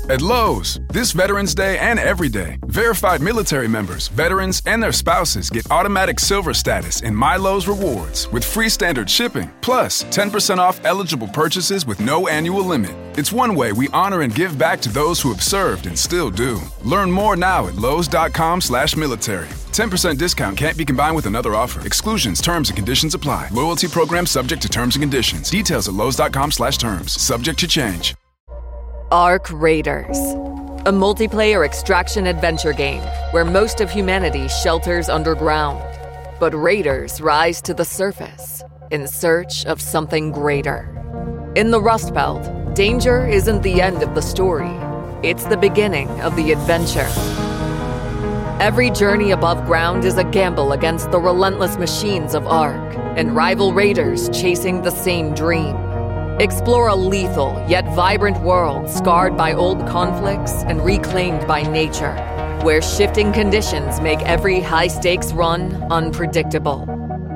At Lowe's, this Veterans Day and every day, verified military members, veterans, and their spouses get automatic silver status in My Lowe's Rewards with free standard shipping, plus 10% off eligible purchases with no annual limit. It's one way we honor and give back to those who have served and still do. Learn more now at lowes.com/military. 10% discount can't be combined with another offer. Exclusions, terms, and conditions apply. Loyalty program subject to terms and conditions. Details at lowes.com/terms. Subject to change. Ark Raiders, a multiplayer extraction adventure game where most of humanity shelters underground. But raiders rise to the surface in search of something greater. In the Rust Belt, danger isn't the end of the story. It's the beginning of the adventure. Every journey above ground is a gamble against the relentless machines of Ark and rival raiders chasing the same dream. Explore a lethal yet vibrant world scarred by old conflicts and reclaimed by nature, where shifting conditions make every high-stakes run unpredictable.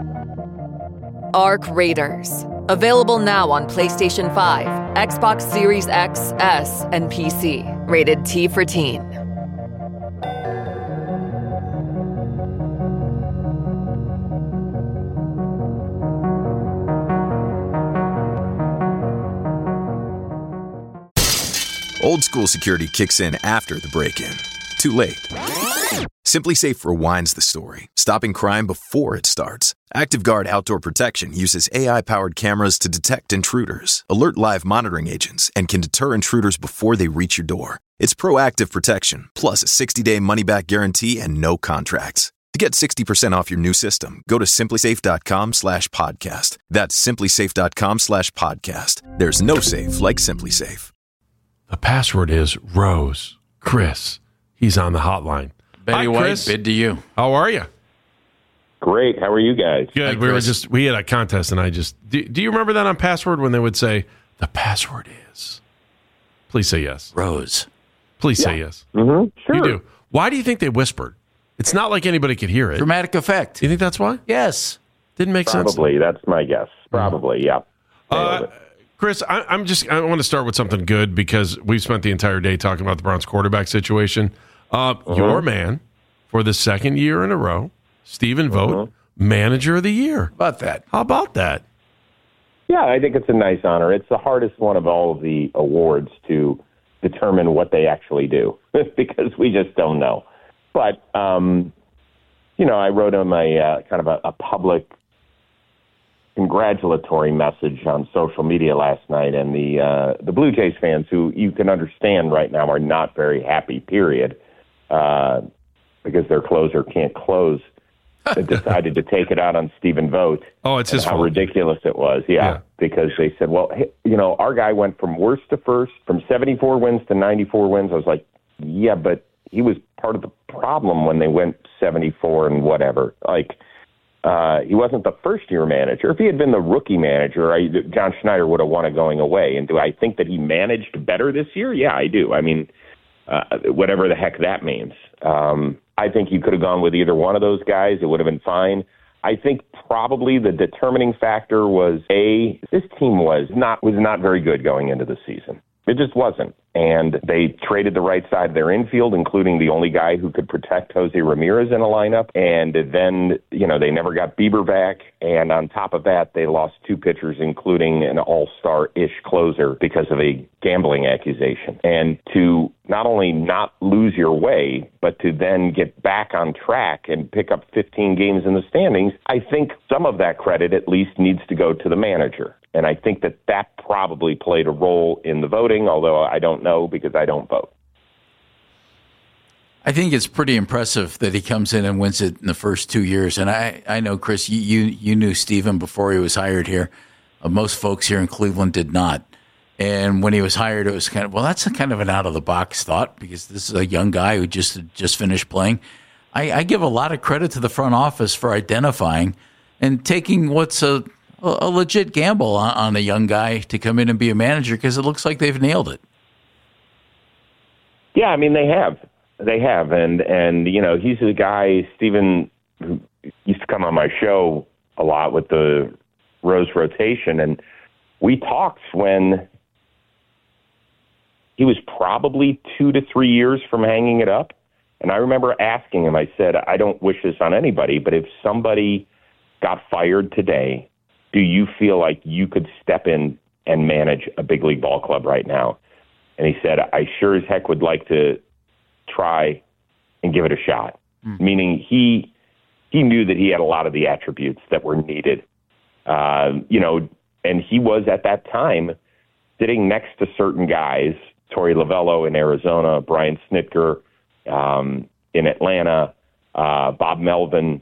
Ark Raiders. Available now on PlayStation 5, Xbox Series X, S, and PC. Rated T for Teen. Old school security kicks in after the break-in. Too late. SimpliSafe rewinds the story, stopping crime before it starts. ActiveGuard Outdoor Protection uses AI-powered cameras to detect intruders, alert live monitoring agents, and can deter intruders before they reach your door. It's proactive protection, plus a 60-day money-back guarantee and no contracts. To get 60% off your new system, go to simplisafe.com/podcast. That's simplisafe.com/podcast. There's no safe like SimpliSafe. The password is Rose. Chris, he's on the hotline. Betty Hi, White, Chris. bid to you. How are you? Great. How are you guys? Good. Hi, We had a contest, and do you remember that on password when they would say, the password is? Please say yes. Rose. Please say yes. Mm-hmm. Sure. You do. Why do you think they whispered? It's not like anybody could hear it. Dramatic effect. Do you think that's why? Yes. Didn't make sense? Probably. That's my guess. Probably, yeah. Chris, I want to start with something good because we've spent the entire day talking about the Browns quarterback situation. Your man, for the second year in a row, Stephen Vogt, Manager of the Year. About that. How about that? Yeah, I think it's a nice honor. It's the hardest one of all of the awards to determine what they actually do because we just don't know. But, I wrote him a kind of a public congratulatory message on social media last night, and the Blue Jays fans, who you can understand right now are not very happy, period, because their closer can't close, decided to take it out on Stephen Vogt. Oh, it's his how fault. ridiculous it was, yeah, because they said, well, our guy went from worst to first, from 74 wins to 94 wins. I was like, yeah, but he was part of the problem when they went 74 and whatever. He wasn't the first-year manager. If he had been the rookie manager, John Schneider would have won it going away. And do I think that he managed better this year? Yeah, I do. I mean, whatever the heck that means. I think you could have gone with either one of those guys. It would have been fine. I think probably the determining factor was, this team was not very good going into the season. It just wasn't. And they traded the right side of their infield, including the only guy who could protect Jose Ramirez in a lineup. And then, they never got Bieber back. And on top of that, they lost two pitchers, including an all-star-ish closer because of a gambling accusation. And to not only not lose your way, but to then get back on track and pick up 15 games in the standings, I think some of that credit at least needs to go to the manager. And I think that probably played a role in the voting, although I don't know because I don't vote. I think it's pretty impressive that he comes in and wins it in the first 2 years. And I know, Chris, you knew Stephen before he was hired here. Most folks here in Cleveland did not. And when he was hired, it was that's a kind of an out-of-the-box thought because this is a young guy who just finished playing. I give a lot of credit to the front office for identifying and taking what's a legit gamble on a young guy to come in and be a manager because it looks like they've nailed it. Yeah, I mean, they have. And he's a guy, Stephen, who used to come on my show a lot with the Rose rotation, and we talked when he was probably 2 to 3 years from hanging it up. And I remember asking him, I said, I don't wish this on anybody, but if somebody got fired today, do you feel like you could step in and manage a big league ball club right now? And he said, I sure as heck would like to try and give it a shot. Meaning he knew that he had a lot of the attributes that were needed. And he was at that time sitting next to certain guys, Torey Lovullo in Arizona, Brian Snitker in Atlanta, Bob Melvin.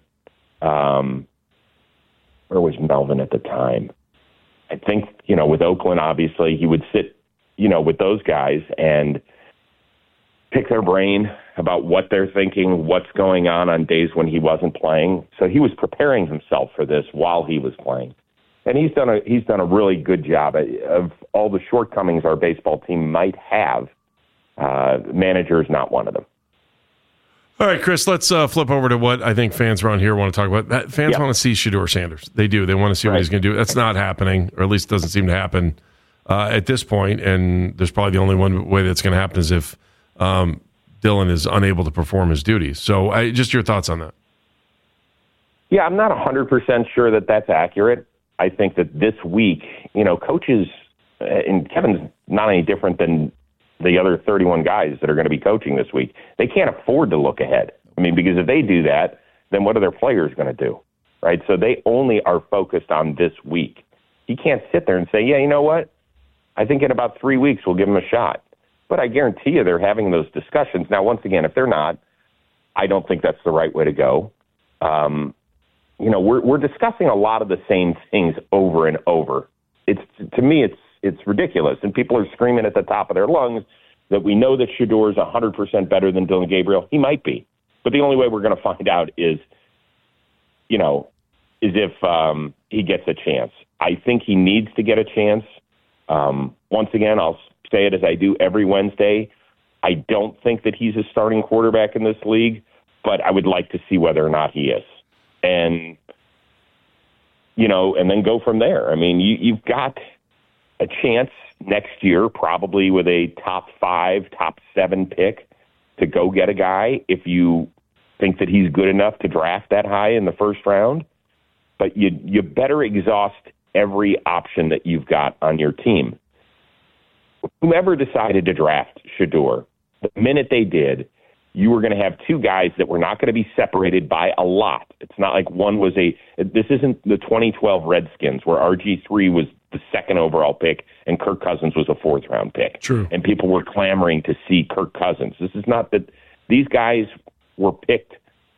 Where was Melvin at the time? I think, with Oakland, obviously, he would sit, with those guys and pick their brain about what they're thinking, what's going on days when he wasn't playing. So he was preparing himself for this while he was playing. And he's done a really good job. Of all the shortcomings our baseball team might have, manager is not one of them. All right, Chris, let's flip over to what I think fans around here want to talk about. Fans want to see Shedeur Sanders. They do. They want to see what he's going to do. That's not happening, or at least doesn't seem to happen at this point. And there's probably the only one way that's going to happen is if Dylan is unable to perform his duties. So just your thoughts on that. Yeah, I'm not 100% sure that that's accurate. I think that this week, coaches, and Kevin's not any different than the other 31 guys that are going to be coaching this week. They can't afford to look ahead. Because if they do that, then what are their players going to do, right? So they only are focused on this week. You can't sit there and say, yeah, you know what? I think in about 3 weeks we'll give them a shot. But I guarantee you they're having those discussions. Now, once again, if they're not, I don't think that's the right way to go. We're discussing a lot of the same things over and over. To me, it's ridiculous, and people are screaming at the top of their lungs that we know that Shedeur is 100% better than Dylan Gabriel. He might be, but the only way we're going to find out is if he gets a chance. I think he needs to get a chance. Once again, I'll say it as I do every Wednesday. I don't think that he's a starting quarterback in this league, but I would like to see whether or not he is. And then go from there. You've got a chance next year, probably with a top 5, top 7 pick, to go get a guy if you think that he's good enough to draft that high in the first round. But you better exhaust every option that you've got on your team. Whoever decided to draft Shedeur, the minute they did, you were going to have 2 guys that were not going to be separated by a lot. It's not like one was this isn't the 2012 Redskins where RG3 was the 2nd overall pick and Kirk Cousins was a 4th round pick. True. And people were clamoring to see Kirk Cousins. This is not that these guys were picked,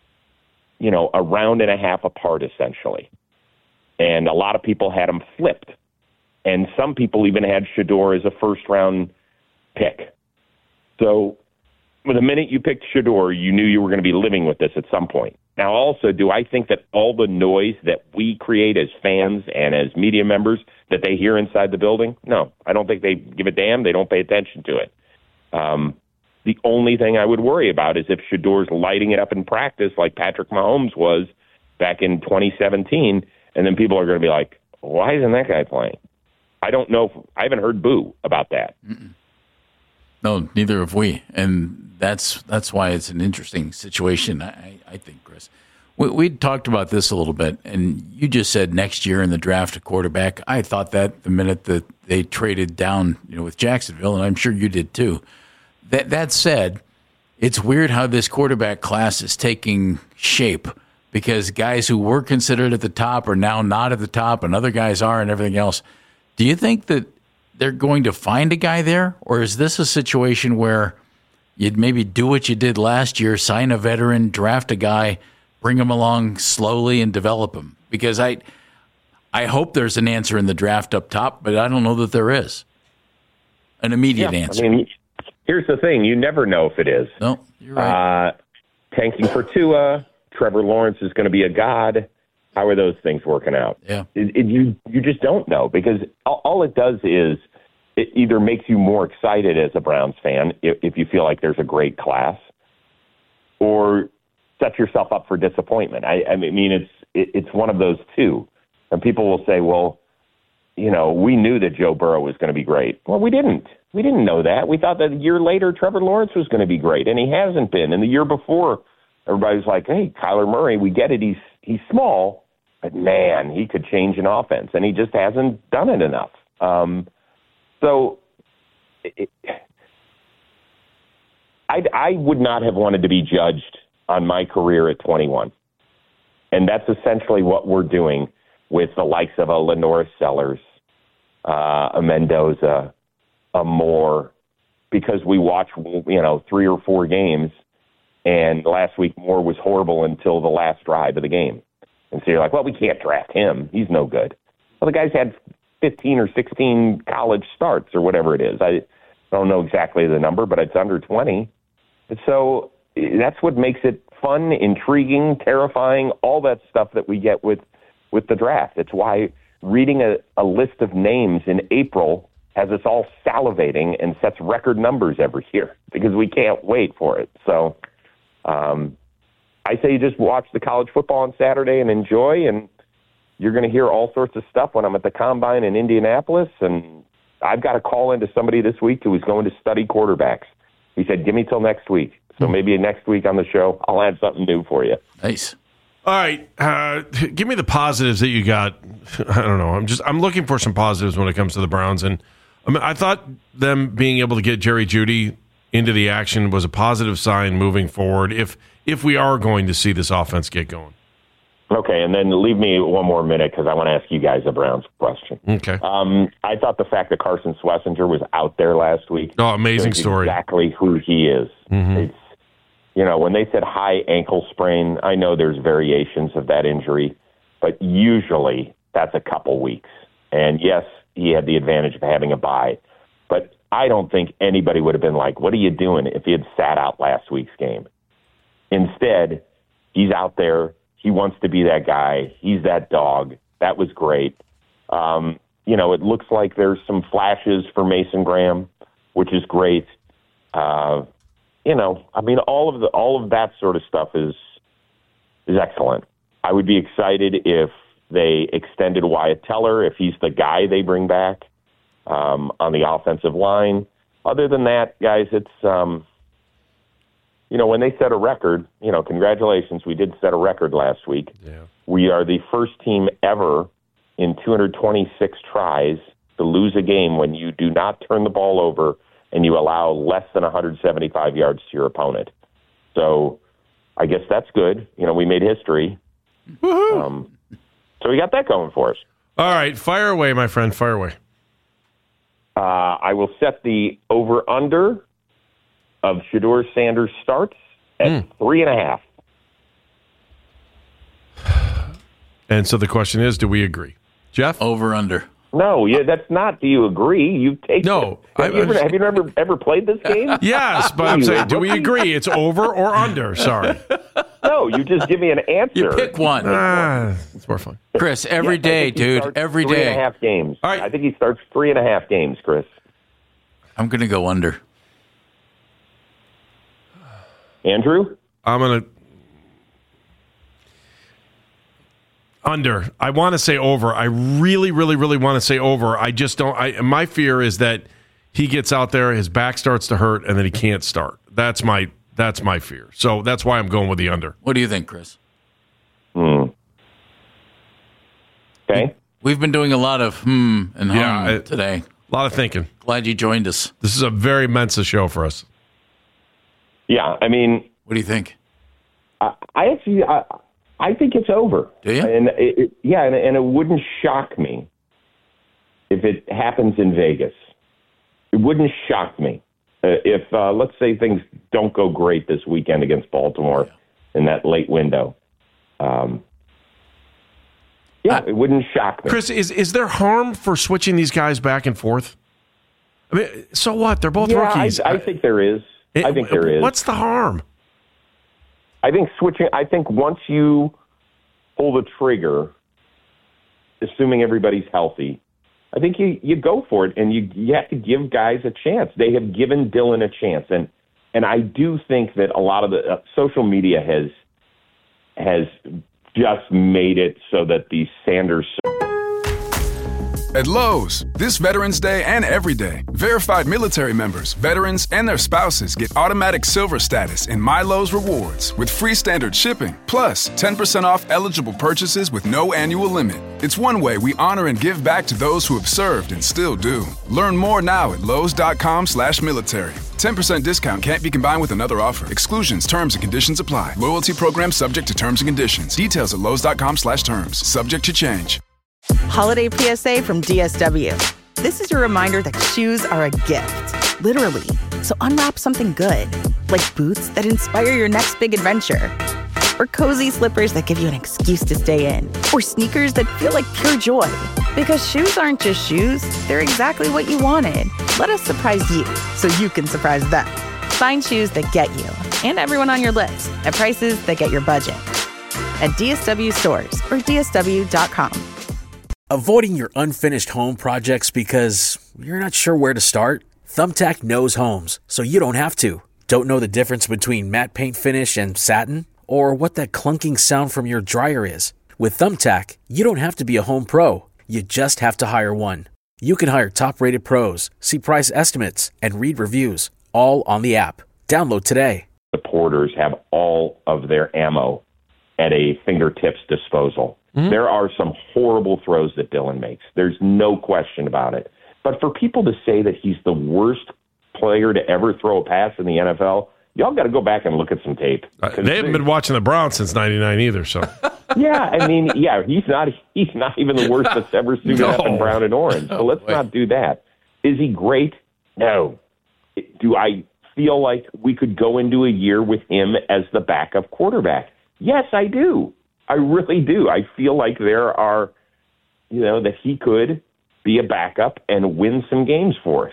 a round and a half apart essentially. And a lot of people had them flipped. And some people even had Shedeur as a 1st round pick. So the minute you picked Shedeur, you knew you were going to be living with this at some point. Now, also, do I think that all the noise that we create as fans and as media members that they hear inside the building? No, I don't think they give a damn. They don't pay attention to it. The only thing I would worry about is if Shedeur's lighting it up in practice like Patrick Mahomes was back in 2017, and then people are going to be like, why isn't that guy playing? I don't know. I haven't heard boo about that. Mm-mm. No, neither have we, and that's why it's an interesting situation, I think, Chris. We talked about this a little bit, and you just said next year in the draft a quarterback. I thought that the minute that they traded down, with Jacksonville, and I'm sure you did too. That said, it's weird how this quarterback class is taking shape because guys who were considered at the top are now not at the top, and other guys are, and everything else. Do you think that they're going to find a guy there, or is this a situation where you'd maybe do what you did last year, sign a veteran, draft a guy, bring him along slowly and develop him? Because I hope there's an answer in the draft up top, but I don't know that there is an immediate answer. Here's the thing. You never know if it is. No, you're right. Tanking for Tua, Trevor Lawrence is going to be a god. How are those things working out? Yeah. You just don't know, because all it does is it either makes you more excited as a Browns fan if you feel like there's a great class, or set yourself up for disappointment. I mean, it's one of those two. And people will say, well, we knew that Joe Burrow was going to be great. Well, we didn't. We didn't know that. We thought that a year later Trevor Lawrence was going to be great, and he hasn't been. And the year before, everybody was like, hey, Kyler Murray, we get it. He's small, but, man, he could change an offense, and he just hasn't done it enough. I would not have wanted to be judged on my career at 21. And that's essentially what we're doing with the likes of a Lenora Sellers, a Mendoza, a Moore, because we watch, 3 or 4 games, and last week Moore was horrible until the last drive of the game. And so you're like, well, we can't draft him. He's no good. Well, the guy's had 15 or 16 college starts or whatever it is. I don't know exactly the number, but it's under 20. And so that's what makes it fun, intriguing, terrifying, all that stuff that we get with the draft. It's why reading a list of names in April has us all salivating and sets record numbers every year because we can't wait for it. So I say you just watch the college football on Saturday and enjoy, and you're going to hear all sorts of stuff when I'm at the Combine in Indianapolis. And I've got a call into somebody this week who is going to study quarterbacks. He said, give me till next week. So maybe next week on the show, I'll have something new for you. Nice. All right. Give me the positives that you got. I don't know. I'm looking for some positives when it comes to the Browns. And I thought them being able to get Jerry Jeudy into the action was a positive sign moving forward if we are going to see this offense get going. Okay, and then leave me one more minute because I want to ask you guys a Browns question. Okay. I thought the fact that Carson Schlesinger was out there last week. Oh, amazing story. Exactly who he is. Mm-hmm. It's, when they said high ankle sprain, I know there's variations of that injury, but usually that's a couple weeks. And yes, he had the advantage of having a bye, but I don't think anybody would have been like, what are you doing if he had sat out last week's game? Instead, he's out there. He wants to be that guy. He's that dog. That was great. It looks like there's some flashes for Mason Graham, which is great. All of that sort of stuff is excellent. I would be excited if they extended Wyatt Teller, if he's the guy they bring back on the offensive line. Other than that, guys, it's when they set a record, congratulations, we did set a record last week. Yeah. We are the first team ever in 226 tries to lose a game when you do not turn the ball over and you allow less than 175 yards to your opponent. So I guess that's good. We made history. Woohoo! So we got that going for us. All right, fire away, my friend, fire away. I will set the over-under of Shedeur Sanders starts at 3.5. And so the question is, do we agree? Jeff? Over, under. No, that's not. Do you agree? You take. No. Have you ever played this game? Yes, but I'm saying, do we agree? It's over or under? Sorry. No, you just give me an answer. You pick one. It's more fun. Chris, every day, dude. Every day. 3.5 games. All right. I think he starts 3.5 games, Chris. I'm going to go under. Andrew? I'm going to. Under. I want to say over. I really, really, really want to say over. I just don't. My fear is that he gets out there, his back starts to hurt, and then he can't start. That's my fear. So that's why I'm going with the under. What do you think, Chris? Okay. We've been doing a lot of and today. A lot of thinking. Glad you joined us. This is a very Mensa show for us. Yeah, I mean. What do you think? I think it's over. Do you? And and it wouldn't shock me if it happens in Vegas. It wouldn't shock me if, let's say, things don't go great this weekend against Baltimore in that late window. It wouldn't shock me. Chris, is there harm for switching these guys back and forth? I mean, so what? They're both rookies. I think there is. I think there is. What's the harm? I think once you pull the trigger, assuming everybody's healthy, I think you go for it, and you have to give guys a chance. They have given Dylan a chance, and I do think that a lot of the social media has just made it so that the Sanders. At Lowe's, this Veterans Day and every day, verified military members, veterans, and their spouses get automatic silver status in My Lowe's Rewards with free standard shipping, plus 10% off eligible purchases with no annual limit. It's one way we honor and give back to those who have served and still do. Learn more now at Lowe's.com/military. 10% discount can't be combined with another offer. Exclusions, terms, and conditions apply. Loyalty program subject to terms and conditions. Details at Lowe's.com/terms. Subject to change. Holiday PSA from DSW. This is your reminder that shoes are a gift, literally. So unwrap something good, like boots that inspire your next big adventure, or cozy slippers that give you an excuse to stay in, or sneakers that feel like pure joy. Because shoes aren't just shoes, they're exactly what you wanted. Let us surprise you so you can surprise them. Find shoes that get you and everyone on your list at prices that get your budget. At DSW stores or DSW.com. Avoiding your unfinished home projects because you're not sure where to start? Thumbtack knows homes, so you don't have to. Don't know the difference between matte paint finish and satin? Or what that clunking sound from your dryer is? With Thumbtack, you don't have to be a home pro. You just have to hire one. You can hire top-rated pros, see price estimates, and read reviews, all on the app. Download today. The Porters have all of their ammo at a fingertips disposal. Mm-hmm. There are some horrible throws that Dillon makes. There's no question about it. But for people to say that he's the worst player to ever throw a pass in the NFL, y'all got to go back and look at some tape. They haven't been watching the Browns since '99 either. So yeah, I mean, yeah, he's not even the worst that's ever suited up in brown and orange. So let's not do that. Is he great? No. Do I feel like we could go into a year with him as the backup quarterback? Yes, I do. I really do. I feel like there are, that he could be a backup and win some games for us.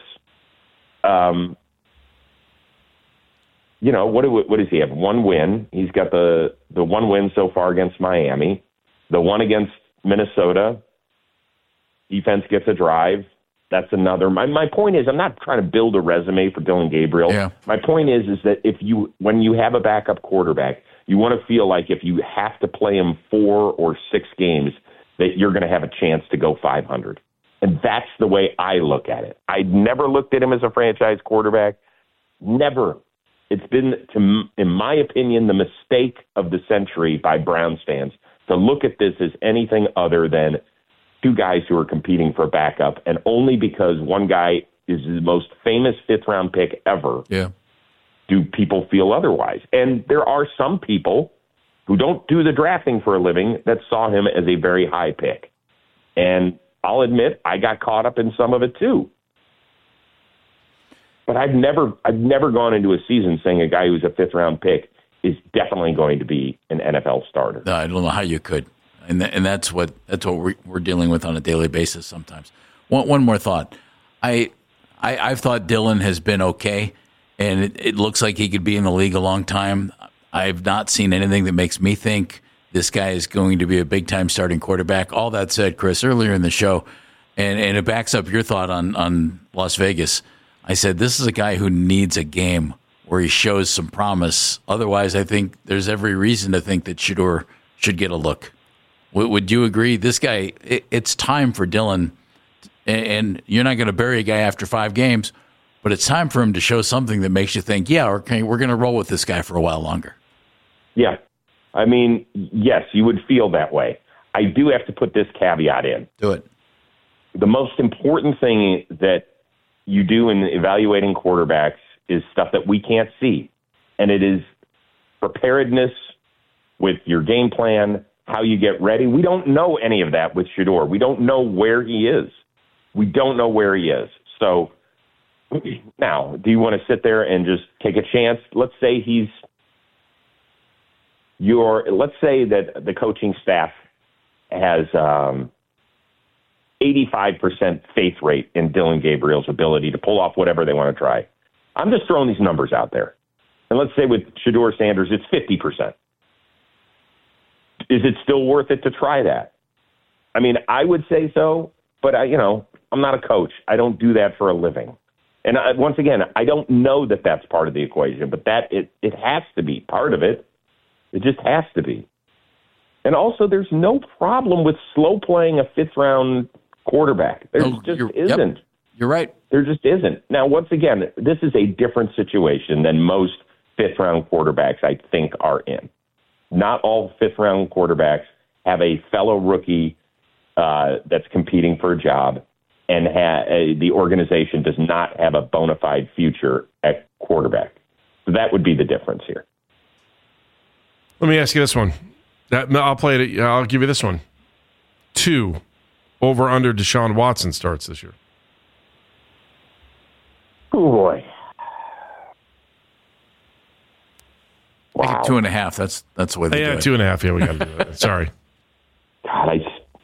What does he have? One win. He's got the one win so far against Miami, the one against Minnesota. Defense gets a drive. That's another. My point is, I'm not trying to build a resume for Dillon Gabriel. Yeah. My point is that when you have a backup quarterback, you want to feel like if you have to play him 4 or 6 games, that you're going to have a chance to go 500. And that's the way I look at it. I never looked at him as a franchise quarterback. Never. It's been, in my opinion, the mistake of the century by Browns fans to look at this as anything other than two guys who are competing for backup, and only because one guy is the most famous fifth-round pick ever do people feel otherwise. And there are some people who don't do the drafting for a living that saw him as a very high pick. And I'll admit I got caught up in some of it too. But I've never gone into a season saying a guy who's a fifth-round pick is definitely going to be an NFL starter. No, I don't know how you could, and that's what we're dealing with on a daily basis sometimes. One more thought. I've thought Dillon has been okay, and it looks like he could be in the league a long time. I've not seen anything that makes me think this guy is going to be a big-time starting quarterback. All that said, Chris, earlier in the show, and it backs up your thought on Las Vegas. I said, this is a guy who needs a game where he shows some promise. Otherwise, I think there's every reason to think that Shedeur should get a look. Would you agree? This guy, it's time for Dillon, and you're not going to bury a guy after 5 games, but it's time for him to show something that makes you think, yeah, okay, we're going to roll with this guy for a while longer. Yeah. I mean, yes, you would feel that way. I do have to put this caveat in. Do it. The most important thing that you do in evaluating quarterbacks is stuff that we can't see. And it is preparedness with your game plan, how you get ready. We don't know any of that with Shedeur. We don't know where he is. So now, do you want to sit there and just take a chance? Let's say let's say that the coaching staff has 85% faith rate in Dillon Gabriel's ability to pull off whatever they want to try. I'm just throwing these numbers out there. And let's say with Shedeur Sanders, it's 50%. Is it still worth it to try that? I mean, I would say so, but I'm not a coach. I don't do that for a living. And once again, I don't know that that's part of the equation, but it has to be part of it. It just has to be. And also, there's no problem with slow playing a 5th-round quarterback. There just isn't. Yep, you're right. There just isn't. Now, once again, this is a different situation than most fifth-round quarterbacks I think are in. Not all fifth-round quarterbacks have a fellow rookie that's competing for a job, and the organization does not have a bona fide future at quarterback. So that would be the difference here. Let me ask you this one. I'll play it. I'll give you this one. 2 over under Deshaun Watson starts this year. Oh boy! Wow. 2.5. That's the way they do it. 2.5. Yeah, we got to do it. Sorry. God,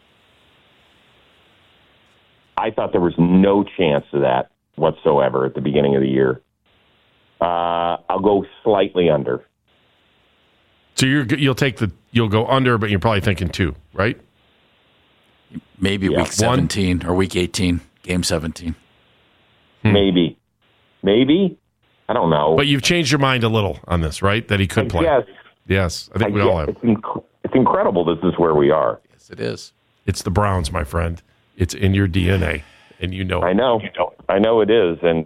I thought there was no chance of that whatsoever at the beginning of the year. I'll go slightly under. So you'll go under, but you're probably thinking 2, right? Maybe week 17 or week 18, game 17. Maybe. I don't know. But you've changed your mind a little on this, right? That he could play. Yes. I think we all have. It's incredible this is where we are. Yes, it is. It's the Browns, my friend. It's in your DNA, and you know it. I know. I know it is, and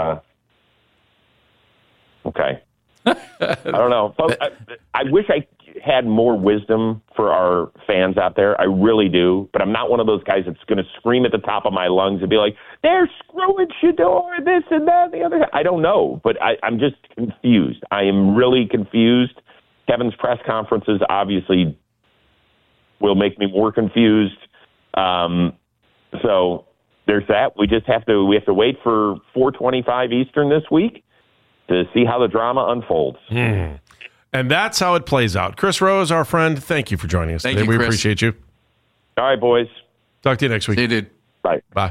okay. I don't know. I wish I had more wisdom for our fans out there. I really do. But I'm not one of those guys that's going to scream at the top of my lungs and be like, they're screwing Shedeur, this and that and the other. I don't know. But I'm just confused. I am really confused. Kevin's press conferences obviously will make me more confused. So there's that. We have to wait for 4:25 Eastern this week to see how the drama unfolds. And that's how it plays out. Chris Rose, our friend, thank you for joining us today. We appreciate you. All right, boys. Talk to you next week. See you, dude. Bye. Bye.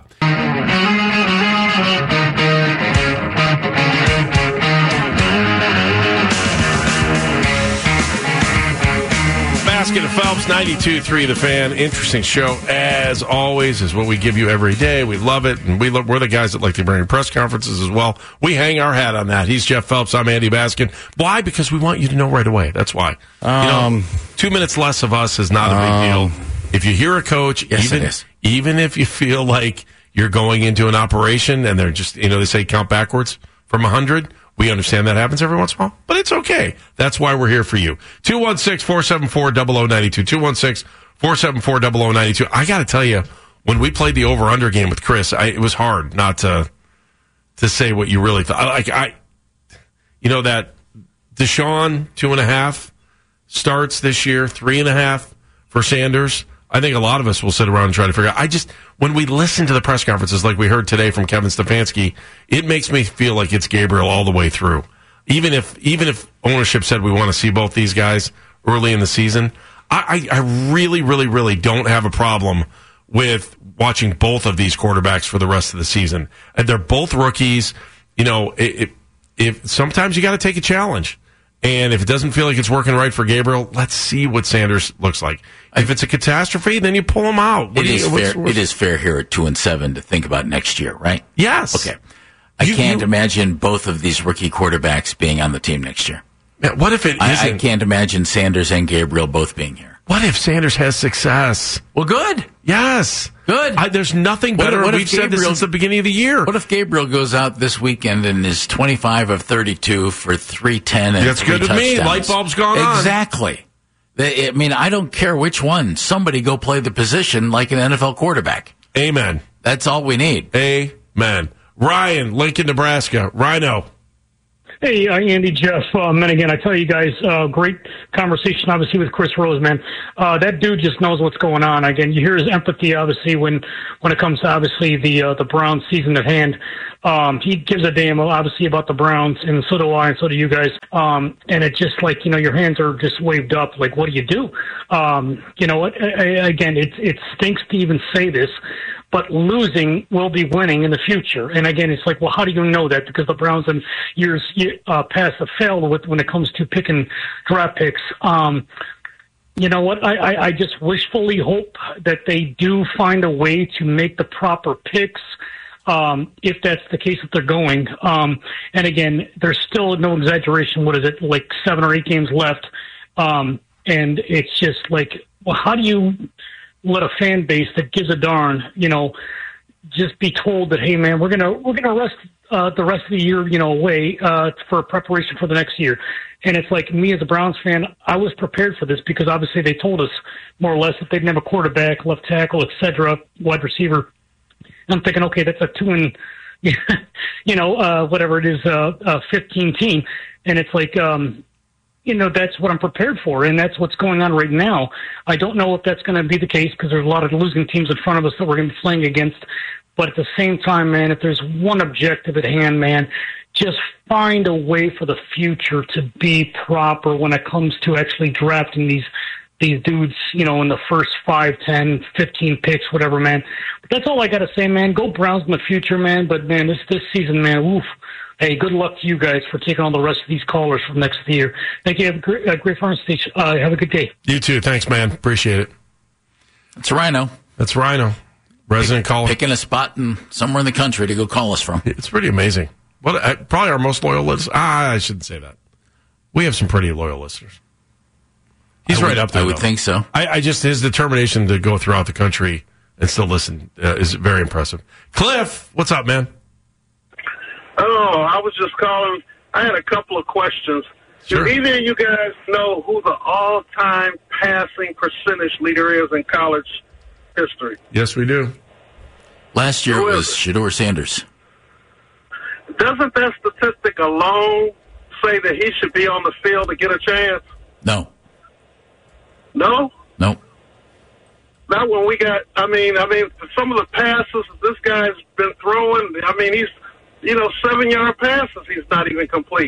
Baskin and Phelps, 92.3 The Fan. Interesting show, as always, is what we give you every day. We love it, and we're the guys that like to bring press conferences as well. We hang our hat on that. He's Jeff Phelps. I'm Andy Baskin. Why? Because we want you to know right away. That's why. 2 minutes less of us is not a big deal. If you hear a coach, even if you feel like you're going into an operation and they're just, they say count backwards from 100, we understand that happens every once in a while, but it's okay. That's why we're here for you. 216-474-0092. 216-474-0092. I got to tell you, when we played the over-under game with Chris, it was hard not to say what you really thought. That Deshaun 2.5 starts this year, 3.5 for Sanders. I think a lot of us will sit around and try to figure out. When we listen to the press conferences like we heard today from Kevin Stefanski, it makes me feel like it's Gabriel all the way through. Even if ownership said we want to see both these guys early in the season, I really, really, really don't have a problem with watching both of these quarterbacks for the rest of the season. And they're both rookies. If sometimes you got to take a challenge. And if it doesn't feel like it's working right for Gabriel, let's see what Sanders looks like. If it's a catastrophe, then you pull him out. It is fair here at 2-7 to think about next year, right? Yes. Okay. I can't imagine both of these rookie quarterbacks being on the team next year. Man, what if it isn't? I can't imagine Sanders and Gabriel both being here. What if Sanders has success? Well, good. Yes. Good. There's nothing better. We've said this since the beginning of the year. What if Gabriel goes out this weekend and is 25 of 32 for 310 and That's good with me. Light bulb's gone on. Exactly. I don't care which one. Somebody go play the position like an NFL quarterback. Amen. That's all we need. Amen. Ryan, Lincoln, Nebraska. Rhino. Hey, Andy, Jeff, and again, I tell you guys, great conversation, obviously, with Chris Rose, man. That dude just knows what's going on. Again, you hear his empathy, obviously, when it comes to, obviously, the Browns season at hand. He gives a damn, obviously, about the Browns, and so do I, and so do you guys. And it's just like, your hands are just waved up, like, what do you do? You know what? Again, it stinks to even say this, but losing will be winning in the future. And again, it's like, well, how do you know that? Because the Browns in years past have failed when it comes to picking draft picks. You know what? I just wishfully hope that they do find a way to make the proper picks, if that's the case that they're going. And again, there's still no exaggeration. What is it, like 7 or 8 games left? And it's just like, well, how do you let a fan base that gives a darn, just be told that, hey man, we're gonna rest the rest of the year, away for preparation for the next year. And it's like, me as a Browns fan, I was prepared for this because obviously they told us more or less that they didn't have a quarterback, left tackle, etc., wide receiver. I'm thinking, okay, that's a 2 whatever it is, 15 team, and it's like, that's what I'm prepared for, and that's what's going on right now. I don't know if that's going to be the case because there's a lot of losing teams in front of us that we're going to be playing against. But at the same time, man, if there's one objective at hand, man, just find a way for the future to be proper when it comes to actually drafting these dudes, in the first 5, 10, 15 picks, whatever, man. But that's all I got to say, man. Go Browns in the future, man. But, man, this season, man, oof. Hey, good luck to you guys for taking on the rest of these callers for next year. Thank you. Have a great farm station. Have a good day. You too. Thanks, man. Appreciate it. That's Rhino. Resident caller. Picking a spot somewhere in the country to go call us from. It's pretty amazing. Probably our most loyal listeners. I shouldn't say that. We have some pretty loyal listeners. He's right up there. I would think so. I just, his determination to go throughout the country and still listen is very impressive. Cliff, what's up, man? Oh, I was just calling. I had a couple of questions. Sure. Do either of you guys know who the all-time passing percentage leader is in college history? Yes, we do. Last year it was Shedeur Sanders. Doesn't that statistic alone say that he should be on the field to get a chance? No. No? No. Not when we got, I mean, some of the passes this guy's been throwing, he's, 7-yard passes he's not even complete.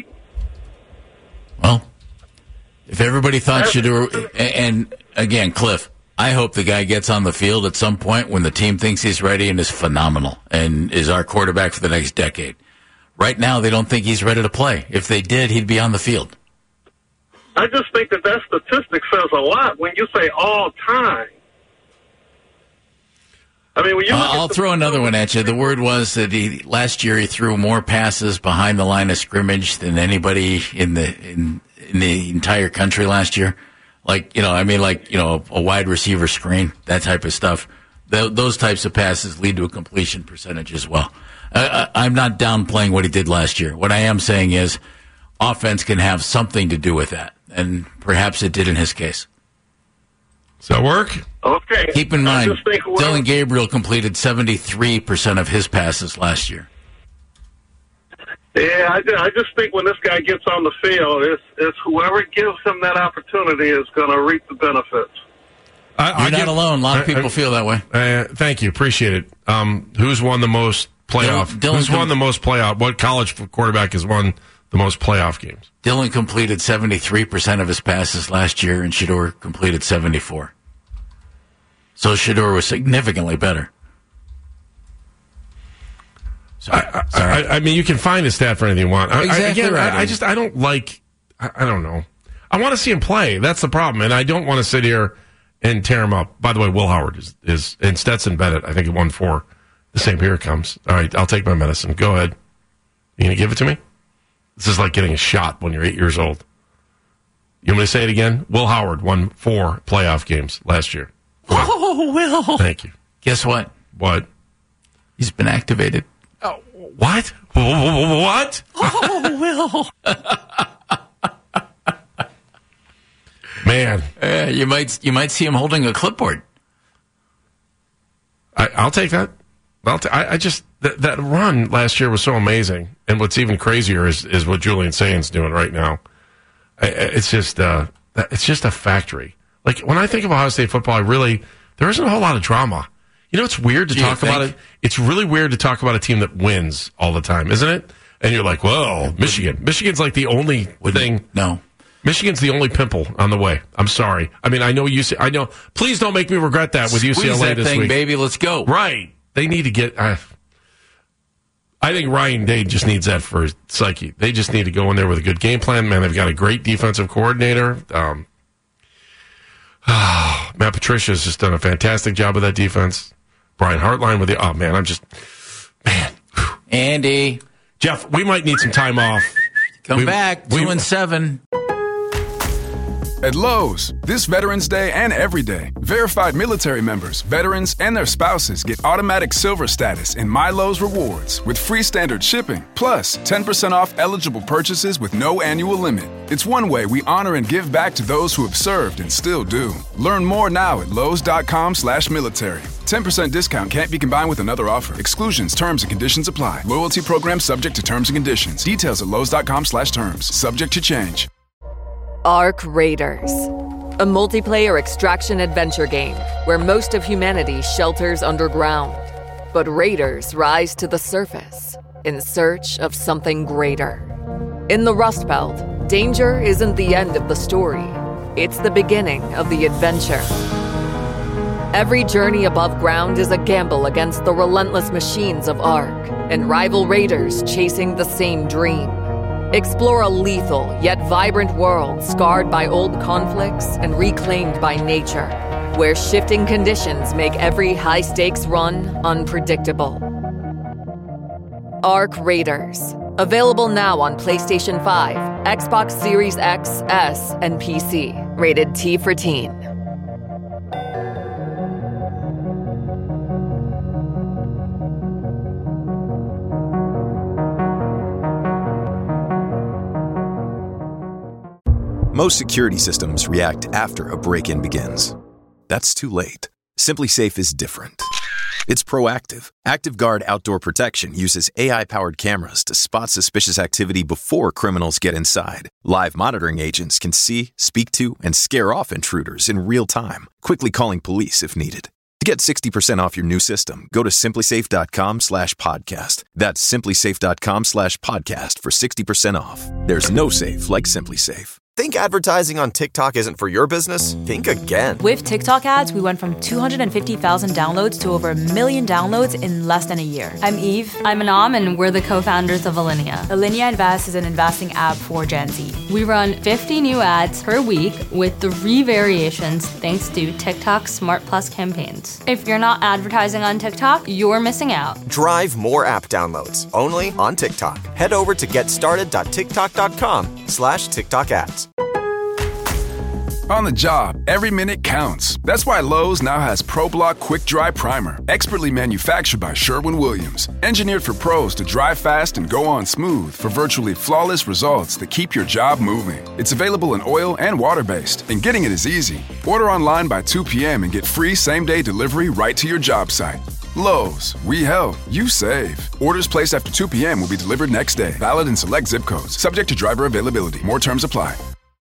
Well, if everybody thought Shedeur, and again, Cliff, I hope the guy gets on the field at some point when the team thinks he's ready and is phenomenal and is our quarterback for the next decade. Right now, they don't think he's ready to play. If they did, he'd be on the field. I just think that statistic says a lot when you say all time. When you I'll throw another one at you. The word was that last year he threw more passes behind the line of scrimmage than anybody in the entire country last year. A wide receiver screen, that type of stuff. Those types of passes lead to a completion percentage as well. I'm not downplaying what he did last year. What I am saying is offense can have something to do with that, and perhaps it did in his case. Does that work? Okay. Keep in mind, Dylan Gabriel completed 73% of his passes last year. Yeah, I just think when this guy gets on the field, it's whoever gives him that opportunity is going to reap the benefits. You're not alone. A lot of people feel that way. Thank you. Appreciate it. Who's won the most playoff? Who's won the most playoff? What college quarterback has won the most playoff games? Dylan completed 73% of his passes last year, and Shedeur completed 74%. So Shedeur was significantly better. Sorry. You can find a stat for anything you want. Exactly right. I don't like. I don't know. I want to see him play. That's the problem, and I don't want to sit here and tear him up. By the way, Will Howard is and Stetson Bennett. I think he won 4. The same. Here it comes. All right, I'll take my medicine. Go ahead. You gonna give it to me? This is like getting a shot when you're 8 years old. You want me to say it again? Will Howard won 4 playoff games last year. Oh, Will. Thank you. Guess what? What? He's been activated. Oh, what? What? Oh, Will. Man. You might see him holding a clipboard. I'll take that. I just that run last year was so amazing, and what's even crazier is what Julian Saint's doing right now. It's just a factory. Like when I think of Ohio State football, there isn't a whole lot of drama. It's weird to talk about it. It's really weird to talk about a team that wins all the time, isn't it? And you're like, whoa, Michigan. Michigan's like the only thing. No. Michigan's the only pimple on the way. I'm sorry. I know I know. Please don't make me regret that with UCLA this week, baby. Let's go. Right. They need to get. I think Ryan Day just needs that for his psyche. They just need to go in there with a good game plan. Man, they've got a great defensive coordinator. Matt Patricia's just done a fantastic job with that defense. Brian Hartline with man. Andy. Jeff, we might need some time off. Come back. 2-7. At Lowe's, this Veterans Day and every day, verified military members, veterans, and their spouses get automatic silver status in My Lowe's Rewards with free standard shipping, plus 10% off eligible purchases with no annual limit. It's one way we honor and give back to those who have served and still do. Learn more now at lowes.com/military. 10% discount can't be combined with another offer. Exclusions, terms, and conditions apply. Loyalty program subject to terms and conditions. Details at lowes.com/terms. Subject to change. Ark Raiders, a multiplayer extraction adventure game where most of humanity shelters underground. But raiders rise to the surface in search of something greater. In the Rust Belt, danger isn't the end of the story. It's the beginning of the adventure. Every journey above ground is a gamble against the relentless machines of Ark and rival raiders chasing the same dream. Explore a lethal yet vibrant world scarred by old conflicts and reclaimed by nature, where shifting conditions make every high-stakes run unpredictable. Ark Raiders. Available now on PlayStation 5, Xbox Series X, S, and PC. Rated T for Teen. Most security systems react after a break-in begins. That's too late. SimpliSafe is different. It's proactive. ActiveGuard Outdoor Protection uses AI-powered cameras to spot suspicious activity before criminals get inside. Live monitoring agents can see, speak to, and scare off intruders in real time, quickly calling police if needed. To get 60% off your new system, go to simplisafe.com/podcast. That's simplisafe.com/podcast for 60% off. There's no safe like SimpliSafe. Think advertising on TikTok isn't for your business? Think again. With TikTok ads, we went from 250,000 downloads to over 1 million downloads in less than a year. I'm Eve. I'm Anam, and we're the co-founders of Alinea. Alinea Invest is an investing app for Gen Z. We run 50 new ads per week with 3 variations thanks to TikTok's Smart Plus campaigns. If you're not advertising on TikTok, you're missing out. Drive more app downloads only on TikTok. Head over to getstarted.tiktok.com/TikTok ads. On the job, every minute counts. That's why Lowe's now has ProBlock Quick Dry Primer, expertly manufactured by Sherwin-Williams. Engineered for pros to dry fast and go on smooth for virtually flawless results that keep your job moving. It's available in oil and water-based, and getting it is easy. Order online by 2 p.m. and get free same-day delivery right to your job site. Lowe's, we help, you save. Orders placed after 2 p.m. will be delivered next day. Valid in select zip codes. Subject to driver availability. More terms apply.